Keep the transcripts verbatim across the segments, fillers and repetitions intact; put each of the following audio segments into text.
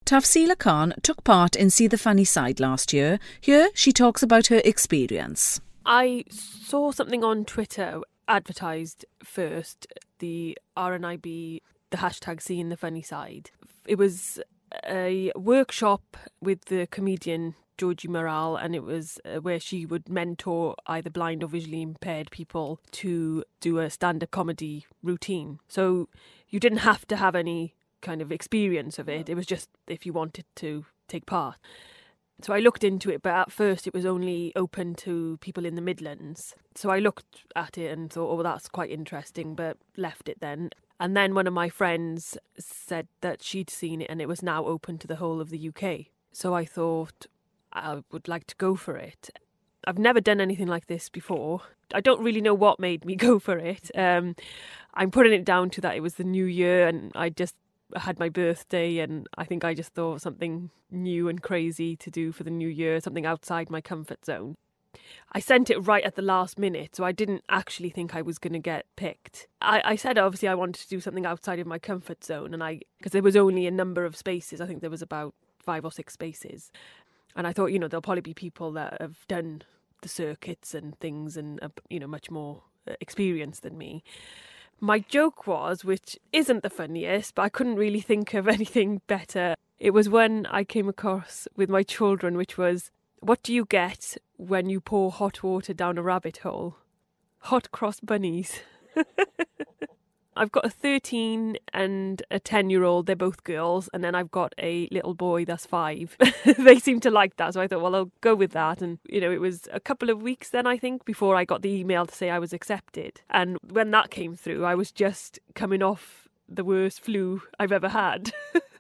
Tafseela Khan took part in See the Funny Side last year. Here she talks about her experience. I saw something on Twitter advertised first, the R N I B, the hashtag Seeing the Funny Side. It was a workshop with the comedian Georgie Morale, and it was uh, where she would mentor either blind or visually impaired people to do a stand-up comedy routine. So you didn't have to have any kind of experience of it. It was just if you wanted to take part. So I looked into it, but at first it was only open to people in the Midlands. So I looked at it and thought, oh, well, that's quite interesting, but left it then. And then one of my friends said that she'd seen it and it was now open to the whole of the U K. So I thought I would like to go for it. I've never done anything like this before. I don't really know what made me go for it. Um, I'm putting it down to that it was the new year and I just had my birthday, and I think I just thought something new and crazy to do for the new year, something outside my comfort zone. I sent it right at the last minute, so I didn't actually think I was going to get picked. I, I said obviously I wanted to do something outside of my comfort zone, and I because there was only a number of spaces. I think there was about five or six spaces, and I thought, you know, there'll probably be people that have done the circuits and things and uh, you know, much more experienced than me. My joke was, which isn't the funniest, but I couldn't really think of anything better. It was when I came across with my children, which was, what do you get when you pour hot water down a rabbit hole? Hot cross bunnies. I've got a thirteen and a ten-year-old. They're both girls. And then I've got a little boy that's five. They seem to like that. So I thought, well, I'll go with that. And, you know, it was a couple of weeks then, I think, before I got the email to say I was accepted. And when that came through, I was just coming off the worst flu I've ever had.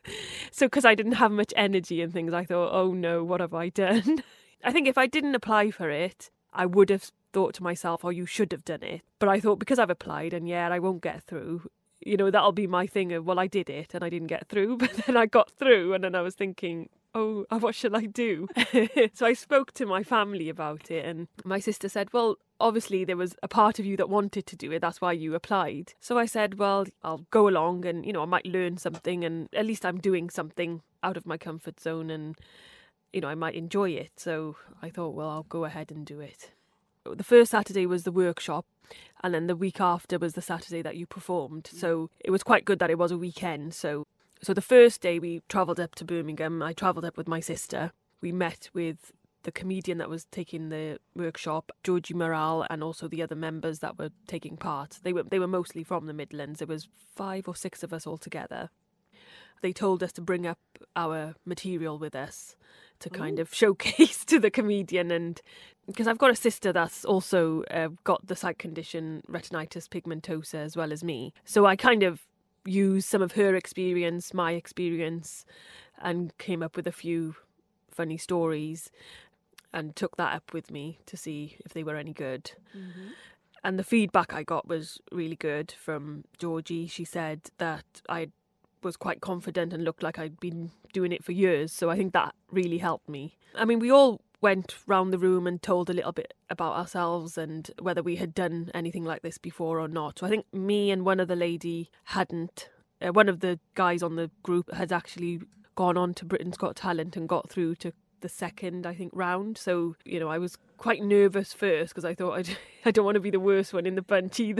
So because I didn't have much energy and things, I thought, oh, no, what have I done? I think if I didn't apply for it, I would have thought to myself, oh, you should have done it. But I thought, because I've applied and yeah, I won't get through, you know, that'll be my thing of, well, I did it and I didn't get through, but then I got through, and then I was thinking, oh, what shall I do? So I spoke to my family about it, and my sister said, well, obviously there was a part of you that wanted to do it, that's why you applied. So I said, well, I'll go along and, you know, I might learn something, and at least I'm doing something out of my comfort zone, and, you know, I might enjoy it. So I thought, well, I'll go ahead and do it. The first Saturday was the workshop, and then the week after was the Saturday that you performed. So it was quite good that it was a weekend. So so the first day we travelled up to Birmingham. I travelled up with my sister. We met with the comedian that was taking the workshop, Georgie Morale, and also the other members that were taking part. They were they were mostly from the Midlands. There was five or six of us all together. They told us to bring up our material with us to kind Ooh. of showcase to the comedian, and because I've got a sister that's also uh, got the sight condition retinitis pigmentosa as well as me. So I kind of used some of her experience, my experience, and came up with a few funny stories and took that up with me to see if they were any good. Mm-hmm. And the feedback I got was really good from Georgie. She said that I was quite confident and looked like I'd been doing it for years. So I think that really helped me. I mean, we all went round the room and told a little bit about ourselves and whether we had done anything like this before or not. So I think me and one other lady hadn't. Uh, one of the guys on the group had actually gone on to Britain's Got Talent and got through to the second, I think, round. So, you know, I was quite nervous first because I thought I'd, I don't want to be the worst one in the bunch either.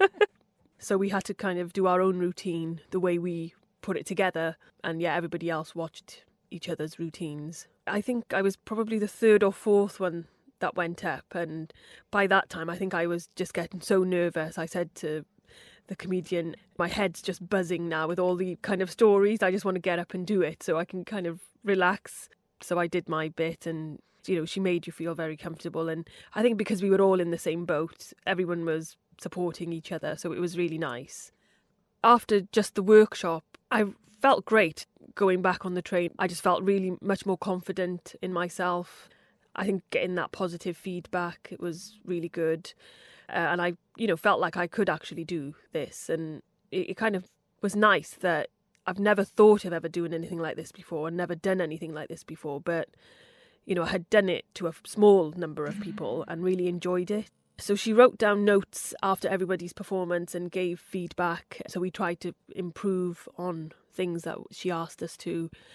So we had to kind of do our own routine the way we put it together, and yeah, everybody else watched each other's routines. I think I was probably the third or fourth one that went up, and by that time I think I was just getting so nervous. I said to the comedian, my head's just buzzing now with all the kind of stories. I just want to get up and do it so I can kind of relax. So I did my bit, and you know, she made you feel very comfortable, and I think because we were all in the same boat, everyone was supporting each other, so it was really nice. After just the workshop, I felt great going back on the train. I just felt really much more confident in myself. I think getting that positive feedback, it was really good. Uh, and I, you know, felt like I could actually do this. And it, it kind of was nice that I've never thought of ever doing anything like this before and never done anything like this before. But, you know, I had done it to a small number of people and really enjoyed it. So she wrote down notes after everybody's performance and gave feedback. So we tried to improve on things that she asked us to.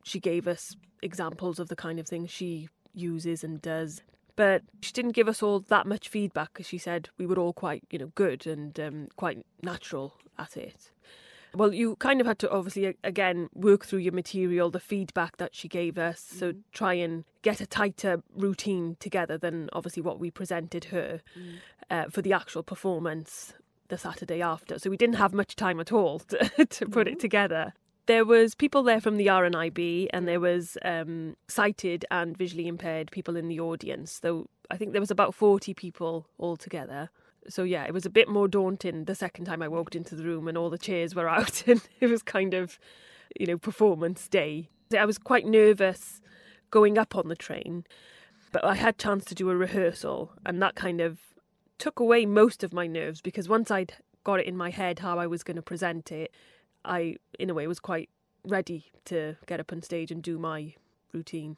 she gave us examples of the kind of things she uses and does. But she didn't give us all that much feedback because she said we were all quite, you know, good and um, quite natural at it. Well, you kind of had to obviously, again, work through your material, the feedback that she gave us. So mm. try and get a tighter routine together than obviously what we presented her mm. uh, for the actual performance the Saturday after. So we didn't have much time at all to, to put mm. it together. There was people there from the R N I B and there was um, sighted and visually impaired people in the audience. So I think there was about forty people altogether. So yeah, it was a bit more daunting the second time I walked into the room and all the chairs were out and it was kind of, you know, performance day. I was quite nervous going up on the train, but I had a chance to do a rehearsal and that kind of took away most of my nerves because once I'd got it in my head how I was going to present it, I, in a way, was quite ready to get up on stage and do my routine.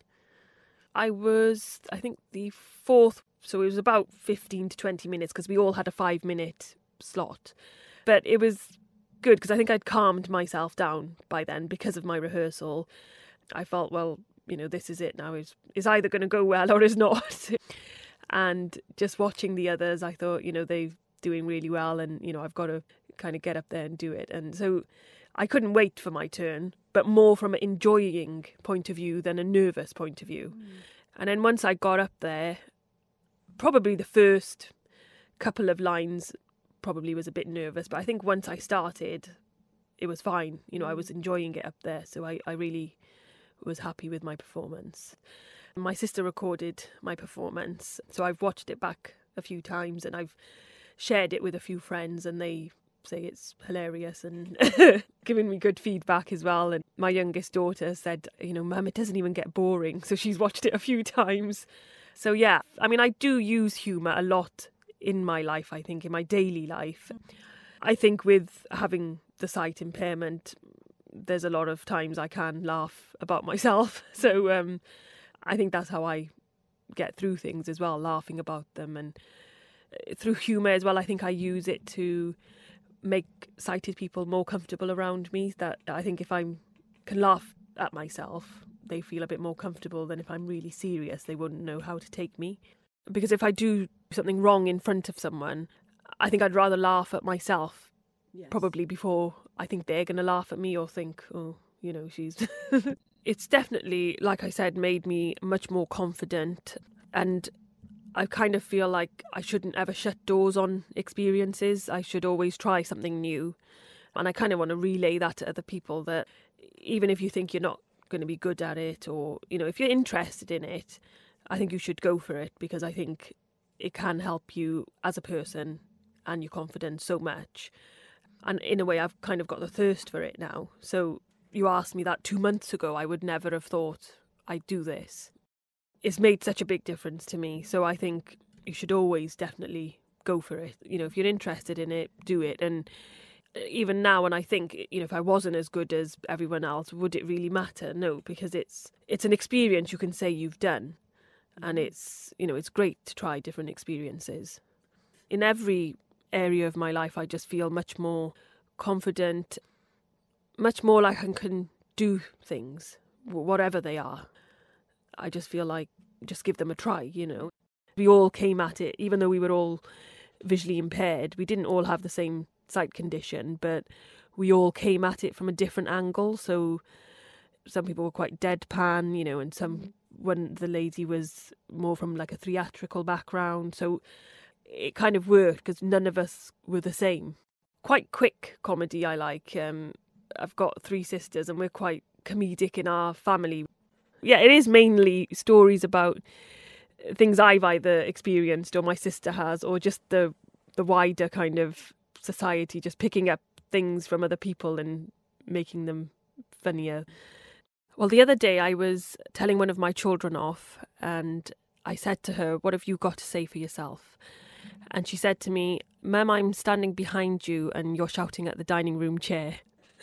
I was, I think, the fourth, so it was about fifteen to twenty minutes because we all had a five minute slot. But it was good because I think I'd calmed myself down by then because of my rehearsal. I felt, well, you know, this is it now. It's, it's either going to go well or it's not. And just watching the others, I thought, you know, they're doing really well and, you know, I've got to kind of get up there and do it. And so I couldn't wait for my turn, but more from an enjoying point of view than a nervous point of view. Mm. And then once I got up there, probably the first couple of lines probably was a bit nervous, but I think once I started, it was fine. You know, I was enjoying it up there, so I, I really was happy with my performance. My sister recorded my performance, so I've watched it back a few times and I've shared it with a few friends and they say it's hilarious and giving me good feedback as well. And my youngest daughter said, you know, Mum, it doesn't even get boring. So she's watched it a few times. So yeah, I mean, I do use humour a lot in my life, I think, in my daily life. I think with having the sight impairment, there's a lot of times I can laugh about myself. So um, I think that's how I get through things as well, laughing about them. And through humour as well, I think I use it to make sighted people more comfortable around me. That I think if I can laugh at myself, they feel a bit more comfortable than if I'm really serious. They wouldn't know how to take me. Because if I do something wrong in front of someone, I think I'd rather laugh at myself, yes. Probably before I think they're going to laugh at me or think, oh, you know, she's... It's definitely, like I said, made me much more confident, and I kind of feel like I shouldn't ever shut doors on experiences. I should always try something new. And I kind of want to relay that to other people, that even if you think you're not going to be good at it, or, you know, if you're interested in it, I think you should go for it, because I think it can help you as a person and your confidence so much. And in a way, I've kind of got the thirst for it now. So you asked me that two months ago, I would never have thought I'd do this. It's made such a big difference to me. So I think you should always definitely go for it. You know, if you're interested in it, do it. And even now, when I think, you know, if I wasn't as good as everyone else, would it really matter? No, because it's it's an experience you can say you've done. And it's, you know, it's great to try different experiences. In every area of my life, I just feel much more confident, much more like I can do things, whatever they are. I just feel like just give them a try, you know. We all came at it, even though we were all visually impaired. We didn't all have the same sight condition, but we all came at it from a different angle. So some people were quite deadpan, you know, and some, when the lady was more from like a theatrical background. So it kind of worked because none of us were the same. Quite quick comedy I like. Um, I've got three sisters and we're quite comedic in our family. Yeah, it is mainly stories about things I've either experienced or my sister has, or just the the wider kind of society, just picking up things from other people and making them funnier. Well, the other day I was telling one of my children off and I said to her, "What have you got to say for yourself?" And she said to me, "Mum, I'm standing behind you and you're shouting at the dining room chair."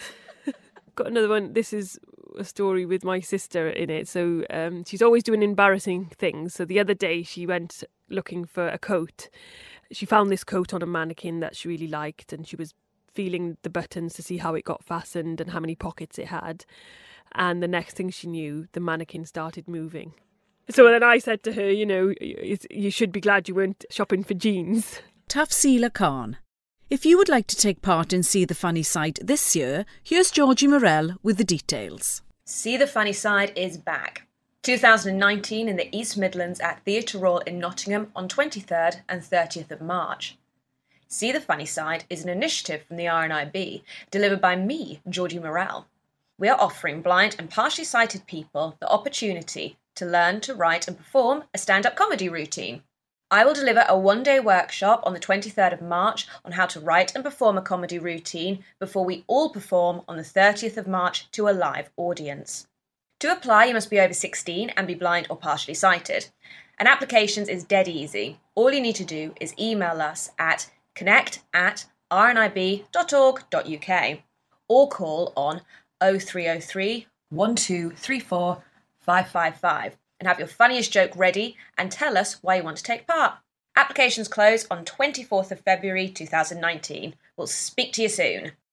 Got another one. This is a story with my sister in it. So um, she's always doing embarrassing things. So the other day she went looking for a coat. She found this coat on a mannequin that she really liked, and she was feeling the buttons to see how it got fastened and how many pockets it had. And the next thing she knew, the mannequin started moving. So then I said to her, you know, you should be glad you weren't shopping for jeans. Tafsila Khan. If you would like to take part in See the Funny Side this year, here's Georgie Morell with the details. See the Funny Side is back. two thousand nineteen in the East Midlands at Theatre Royal in Nottingham on twenty-third and thirtieth of March. See the Funny Side is an initiative from the R N I B delivered by me, Georgie Morell. We are offering blind and partially sighted people the opportunity to learn to write and perform a stand-up comedy routine. I will deliver a one-day workshop on the twenty-third of March on how to write and perform a comedy routine before we all perform on the thirtieth of March to a live audience. To apply, you must be over sixteen and be blind or partially sighted. And applications is dead easy. All you need to do is email us at connect at r n i b dot org dot u k or call on oh three oh three, one two three four, five five five and have your funniest joke ready and tell us why you want to take part. Applications close on twenty-fourth of February two thousand nineteen. We'll speak to you soon.